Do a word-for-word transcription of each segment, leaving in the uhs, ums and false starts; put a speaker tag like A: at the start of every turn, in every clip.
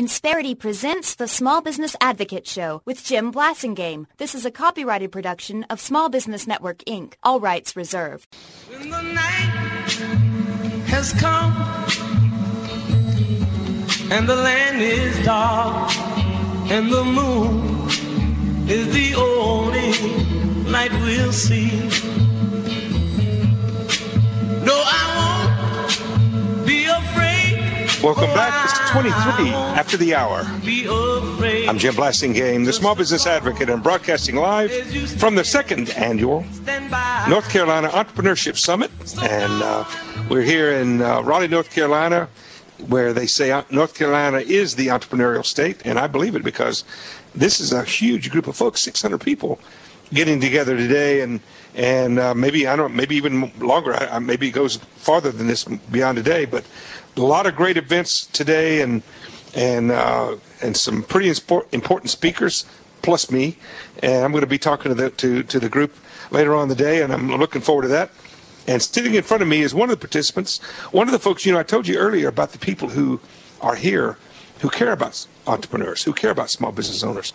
A: Insperity presents the Small Business Advocate Show with Jim Blasingame. This is a copyrighted production of Small Business Network, Incorporated. All rights reserved.
B: When the night has come and the land is dark and the moon is the only light we'll see. No, I won't be afraid.
C: Welcome back. It's twenty-three after the hour. I'm Jim Blasingame, the Small Business Advocate, and broadcasting live from the second annual North Carolina Entrepreneurship Summit. And uh, we're here in uh, Raleigh, North Carolina, where they say North Carolina is the entrepreneurial state, and I believe it because this is a huge group of folks, six hundred people, getting together today, and and uh, maybe I don't, maybe even longer. I, maybe it goes farther than this, beyond today, but a lot of great events today, and and uh, and some pretty important speakers, plus me, and I'm going to be talking to the to to the group later on in the day, and I'm looking forward to that. And sitting in front of me is one of the participants, one of the folks. You know, I told you earlier about the people who are here, who care about entrepreneurs, who care about small business owners,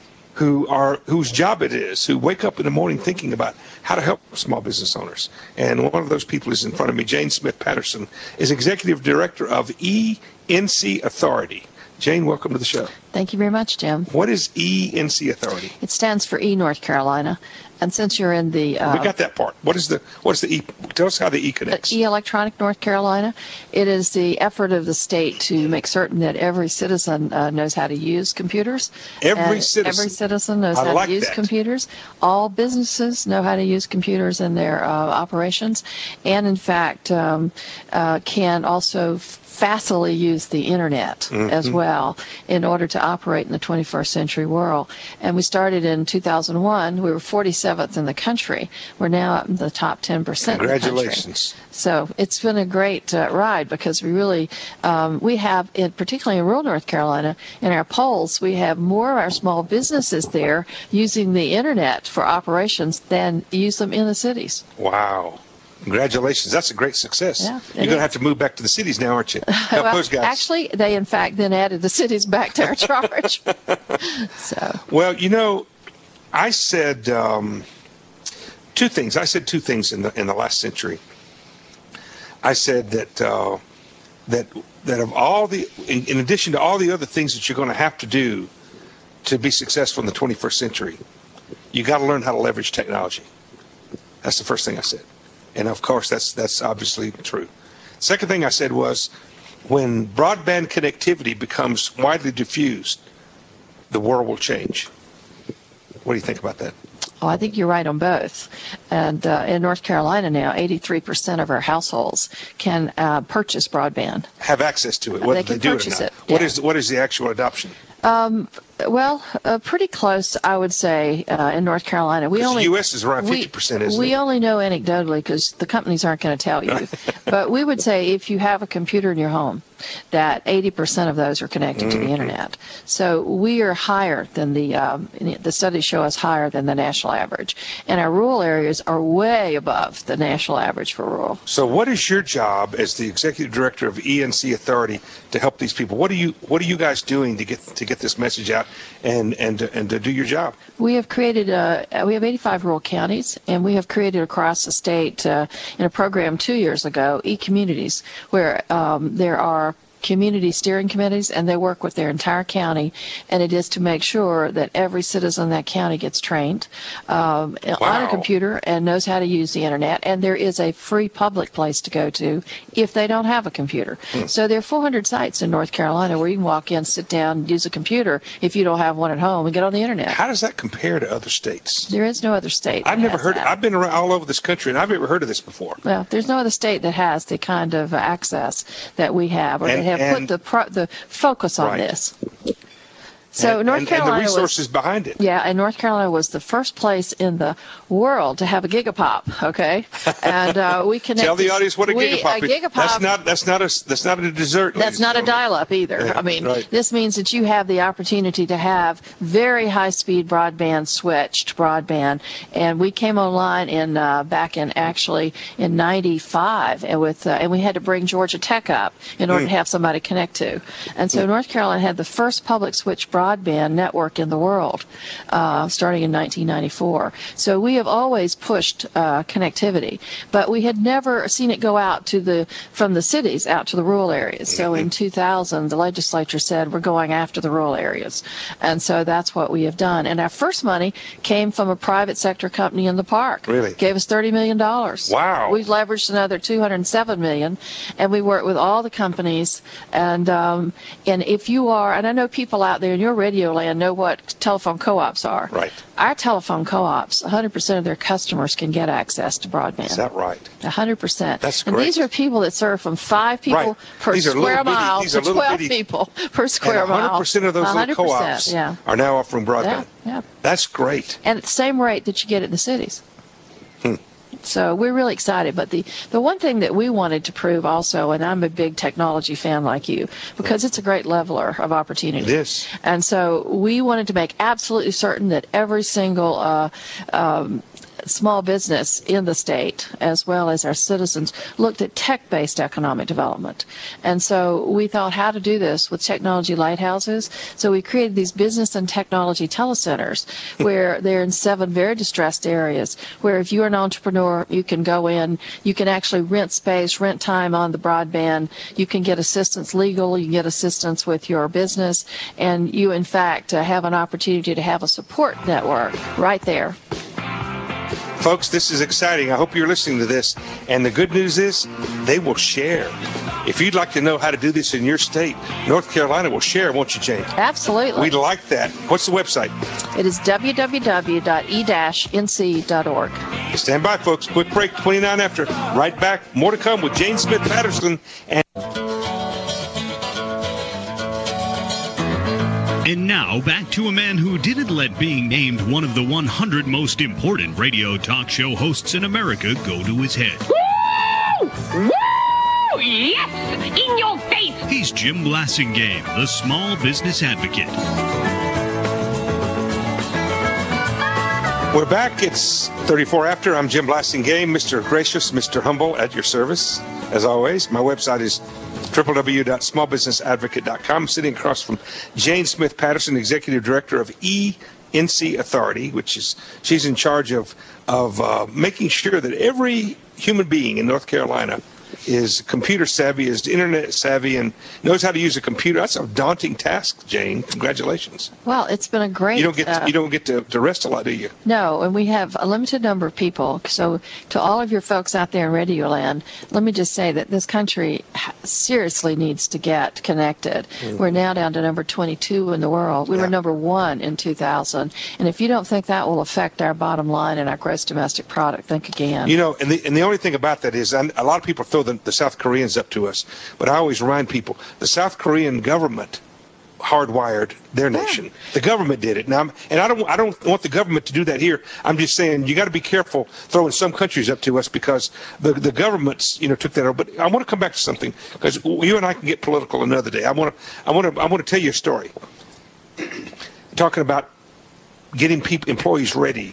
C: who are whose job it is, who wake up in the morning thinking about how to help small business owners. And one of those people is in front of me. Jane Smith Patterson is Executive Director of E N C Authority. Jane, welcome to the show.
D: Thank you very much, Jim.
C: What is E N C Authority?
D: It stands for E North Carolina. And since you're in the... Uh,
C: we got that part. What is the What is the E? Tell us how the E connects.
D: E Electronic North Carolina. It is the effort of the state to make certain that every citizen uh, knows how to use computers.
C: Every
D: uh,
C: citizen?
D: Every citizen knows
C: I
D: how
C: like
D: to use
C: that.
D: computers. All businesses know how to use computers in their uh, operations. And, in fact, um, uh, can also facilely use the internet mm-hmm. as well in order to operate in the twenty-first century world. And we started in two thousand one. We were forty-seventh in the country. We're now up in the top ten percent.
C: Congratulations.
D: In the country. So it's been a great uh, ride because we really, um, we have, in, particularly in rural North Carolina, in our polls, we have more of our small businesses there using the internet for operations than use them in the cities.
C: Wow. Congratulations. That's a great success.
D: Yeah,
C: You're going to have to move back to the cities now, aren't you? Help
D: well,
C: those guys.
D: Actually, they, in fact, then added the cities back to our charge. So.
C: Well, you know, I said um, two things. I said two things in the in the last century. I said that uh, that that of all the, in, in addition to all the other things that you're going to have to do to be successful in the twenty-first century, you got to learn how to leverage technology. That's the first thing I said. And, of course, that's that's obviously true. Second thing I said was when broadband connectivity becomes widely diffused, the world will change. What do you think about that?
D: Oh, I think you're right on both. And uh, in North Carolina now, eighty-three percent of our households can uh, purchase broadband.
C: Have access to it. What
D: they
C: do
D: can
C: they do
D: purchase
C: it,
D: it.
C: What
D: yeah.
C: is what is the actual adoption?
D: Um, well, uh, pretty close, I would say, uh, in North Carolina. We only
C: the U S is around fifty percent, isn't
D: we
C: it?
D: We only know anecdotally because the companies aren't going to tell you. But we would say if you have a computer in your home, that eighty percent of those are connected mm-hmm. to the internet. So we are higher than the um, the studies show us higher than the national average, and our rural areas are way above the national average for rural.
C: So, what is your job as the executive director of E N C Authority to help these people? What are you What are you guys doing to get to get this message out and and and to do your job?
D: We have created a, we have eighty-five rural counties, and we have created across the state uh, in a program two years ago, e-communities, where um, there are community steering committees, and they work with their entire county, and it is to make sure that every citizen in that county gets trained um,
C: wow.
D: on a computer and knows how to use the internet, and there is a free public place to go to if they don't have a computer. Hmm. So there are four hundred sites in North Carolina where you can walk in, sit down, use a computer if you don't have one at home, and get on the internet.
C: How does that compare to other states?
D: There is no other state.
C: I've never heard.
D: That.
C: I've been around all over this country, and I've never heard of this before.
D: Well, there's no other state that has the kind of uh, access that we have, or
C: and,
D: that have
C: and,
D: put the pro- the focus on
C: right.
D: this. So
C: and,
D: North
C: and,
D: Carolina
C: and the resources
D: was,
C: behind it.
D: Yeah, and North Carolina was the first place in the world to have a gigapop. Okay, and uh, we connected.
C: Tell the audience what a
D: we,
C: gigapop is.
D: A gigapop,
C: that's not that's not a that's not a dessert.
D: That's not a dial-up either.
C: Yeah,
D: I mean,
C: right.
D: This means that you have the opportunity to have very high-speed broadband, switched broadband, and we came online in uh, back in actually in ninety-five, and with uh, and we had to bring Georgia Tech up in order mm. to have somebody to connect to, and so mm. North Carolina had the first public switch broadband network in the world, uh, starting in nineteen ninety-four. So we have always pushed uh, connectivity, but we had never seen it go out to the from the cities out to the rural areas. So in two thousand, the legislature said we're going after the rural areas, and so that's what we have done. And our first money came from a private sector company in the park.
C: Really?
D: Gave us thirty million dollars.
C: Wow.
D: We've leveraged another two hundred seven million dollars, and we work with all the companies. And um, and if you are, and I know people out there in your radio land know what telephone co-ops are.
C: Right.
D: Our telephone co-ops, one hundred percent of their customers can get access to broadband.
C: Is that right?
D: one hundred percent.
C: That's great.
D: And these are people that serve from five people
C: right.
D: per
C: these
D: square
C: bitty,
D: mile
C: these
D: to twelve
C: bitty,
D: people per square
C: and one hundred percent
D: mile.
C: of those
D: one hundred percent,
C: little co-ops
D: yeah.
C: are now offering broadband.
D: Yeah, yeah.
C: That's great.
D: And at the same rate that you get in the cities.
C: Hmm.
D: So we're really excited. But the, the one thing that we wanted to prove also, and I'm a big technology fan like you, because it's a great leveler of opportunity.
C: It is.
D: And so we wanted to make absolutely certain that every single uh, um, small business in the state, as well as our citizens, looked at tech-based economic development. And so we thought how to do this with technology lighthouses. So we created these business and technology telecenters where they're in seven very distressed areas, where if you're an entrepreneur, you can go in, you can actually rent space, rent time on the broadband, you can get assistance legal, you can get assistance with your business, and you, in fact, uh, have an opportunity to have a support network right there.
C: Folks, this is exciting. I hope you're listening to this. And the good news is they will share. If you'd like to know how to do this in your state, North Carolina will share, won't you, Jane?
D: Absolutely.
C: We'd like that. What's the website?
D: It is w w w dot e dash n c dot org.
C: Stand by, folks. Quick break, twenty-nine after. Right back. More to come with Jane Smith Patterson. And
E: And now, back to a man who didn't let being named one of the one hundred most important radio talk show hosts in America go to his head.
F: Woo! Woo! Yes! In your face!
E: He's Jim Blasingame, the small business advocate.
C: we're back. It's thirty-four after. I'm Jim Blasingame, Mister Gracious, Mister Humble, at your service, as always. My website is w w w dot small business advocate dot com. Sitting across from Jane Smith Patterson, Executive Director of E N C Authority, which is she's in charge of of uh, making sure that every human being in North Carolina is computer savvy, is internet savvy, and knows how to use a computer. That's a daunting task, Jane. Congratulations.
D: Well, it's been a great.
C: You don't get to,
D: uh,
C: you don't get to, to rest a lot, do you?
D: No, and we have a limited number of people. So, to all of your folks out there in Radio Land, let me just say that this country seriously needs to get connected. Mm-hmm. We're now down to number twenty-two in the world. We yeah. were number one in two thousand, and if you don't think that will affect our bottom line and our gross domestic product, think again.
C: You know, and the and the only thing about that is, and a lot of people throw the, the South Koreans up to us, but I always remind people the South Korean government hardwired their nation. Yeah. The government did it. Now, I'm, and I don't, I don't want the government to do that here. I'm just saying you got to be careful throwing some countries up to us because the the governments, you know, took that over. But I want to come back to something because you and I can get political another day. I want to, I want to, I want to tell you a story. Talking about getting people, employees ready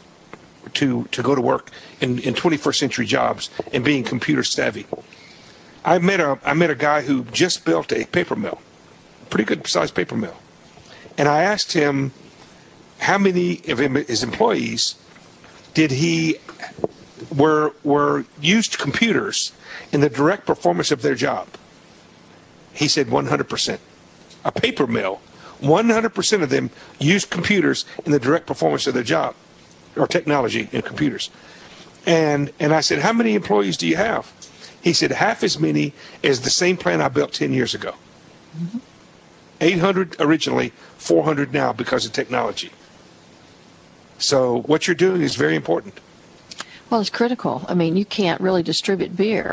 C: to to go to work in, in twenty-first century jobs and being computer savvy. I met a I met a guy who just built a paper mill, pretty good sized paper mill, and I asked him how many of his employees did he were were used computers in the direct performance of their job. He said one hundred percent. A paper mill, one hundred percent of them used computers in the direct performance of their job, or technology in computers. And and I said, how many employees do you have? He said, half as many as the same plant I built ten years ago. Mm-hmm. eight hundred originally, four hundred now because of technology. So what you're doing is very important.
D: Well, it's critical. I mean, you can't really distribute beer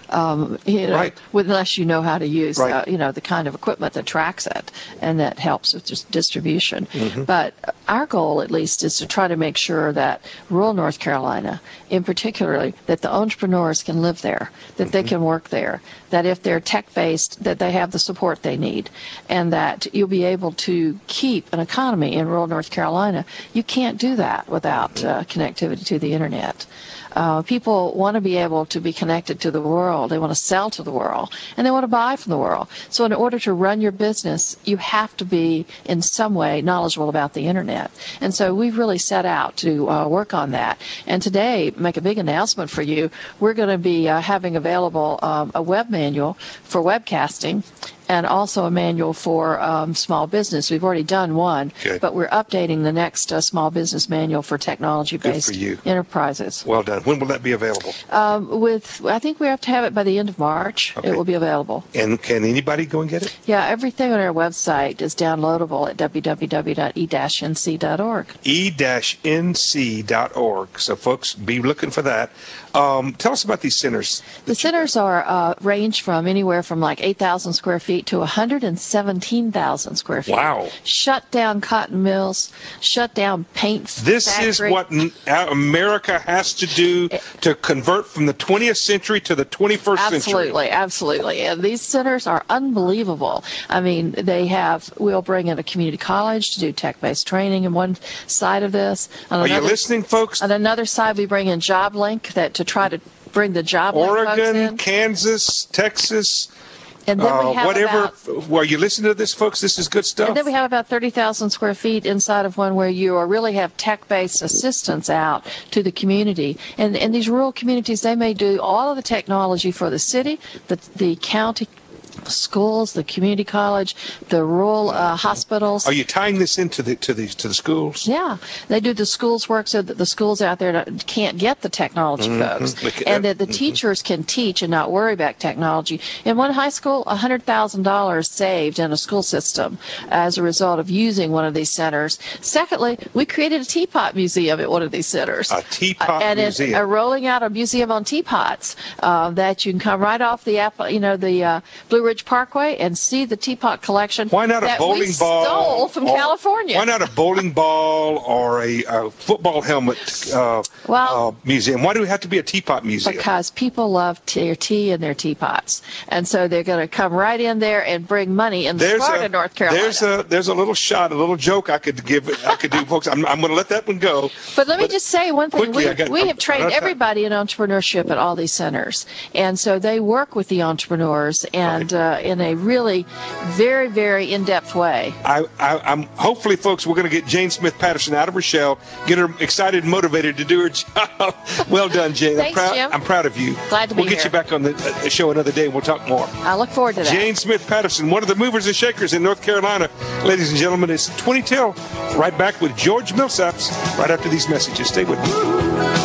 D: um, you know,
C: right.
D: unless you know how to use,
C: right.
D: uh, you know, the kind of equipment that tracks it and that helps with just distribution. Mm-hmm. But our goal, at least, is to try to make sure that rural North Carolina, in particular, that the entrepreneurs can live there, that mm-hmm. they can work there, that if they're tech-based, that they have the support they need, and that you'll be able to keep an economy in rural North Carolina. You can't do that without uh, connectivity to the internet. Uh, people want to be able to be connected to the world. They want to sell to the world, and they want to buy from the world. So in order to run your business, you have to be in some way knowledgeable about the internet. And so we've really set out to uh, work on that. And today, make a big announcement for you. We're going to be uh, having available um, a web manual for webcasting, and also a manual for um, small business. We've already done one, Good. But we're updating the next uh, small business manual for technology-based enterprises.
C: Well done. When will that be available?
D: Um, with, I think we have to have it by the end of March. Okay. It will be available.
C: And can anybody go and get it?
D: Yeah, everything on our website is downloadable at w w w dot e dash n c dot org.
C: e dash n c dot org. So, folks, be looking for that. Um, tell us about these centers.
D: The centers are uh, range from anywhere from like eight thousand square feet to one hundred seventeen thousand square feet.
C: Wow.
D: Shut down cotton mills, shut down paint
C: This
D: factory.
C: is what America has to do to convert from the twentieth century to the twenty-first
D: absolutely,
C: century.
D: Absolutely, absolutely. And these centers are unbelievable. I mean, they have, we'll bring in a community college to do tech-based training in one side of this. On
C: are
D: another,
C: you listening, folks?
D: On another side, we bring in JobLink that to try to bring the job
C: Oregon, Kansas, Texas,
D: and then
C: uh,
D: we have
C: whatever.
D: About,
C: well, you listen to this, folks. This is good stuff.
D: And then we have about thirty thousand square feet inside of one where you really have tech-based assistance out to the community. And in these rural communities, they may do all of the technology for the city, the the county schools, the community college, the rural uh, hospitals.
C: Are you tying this into the to the to the schools?
D: Yeah, they do the schools work so that the schools out there can't get the technology mm-hmm. folks, and that the mm-hmm. teachers can teach and not worry about technology. In one high school, one hundred thousand dollars saved in a school system as a result of using one of these centers. Secondly, we created a teapot museum at one of these centers.
C: A teapot
D: uh, and
C: museum.
D: And uh, rolling out a museum on teapots uh, that you can come right off the you know the uh, Blue Ridge Parkway and see the teapot collection.
C: Why not a bowling
D: we
C: ball?
D: Stole from
C: or,
D: California.
C: Why not a bowling ball or a, a football helmet uh, well, uh, museum? Why do we have to be a teapot museum?
D: Because people love their tea and their teapots, and so they're going to come right in there and bring money in the Florida, North Carolina.
C: There's a there's a little shot, a little joke I could give. I could do, folks. I'm I'm going to let that one go.
D: But let me but just say one thing:
C: quickly,
D: we
C: got,
D: we
C: I'm,
D: have trained everybody in entrepreneurship at all these centers, and so they work with the entrepreneurs and right. uh, in a really very, very in-depth way.
C: I, I, I'm hopefully, folks, we're going to get Jane Smith Patterson out of her shell, get her excited and motivated to do her job. Well done, Jane.
D: Thanks,
C: I'm proud.
D: Jim.
C: I'm proud of you.
D: Glad to be
C: We'll get
D: here.
C: you back on the uh, show another day, and we'll talk more.
D: I look forward to that.
C: Jane Smith Patterson, one of the movers and shakers in North Carolina. Ladies and gentlemen, it's twenty till. Right back with George Millsaps right after these messages. Stay with me.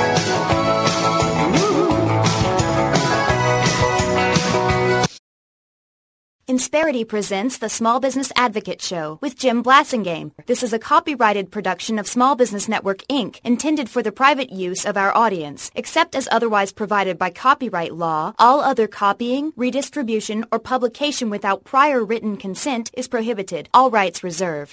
A: Insperity presents the Small Business Advocate Show with Jim Blasingame. This is a copyrighted production of Small Business Network, Incorporated, intended for the private use of our audience. Except as otherwise provided by copyright law, all other copying, redistribution, or publication without prior written consent is prohibited. All rights reserved.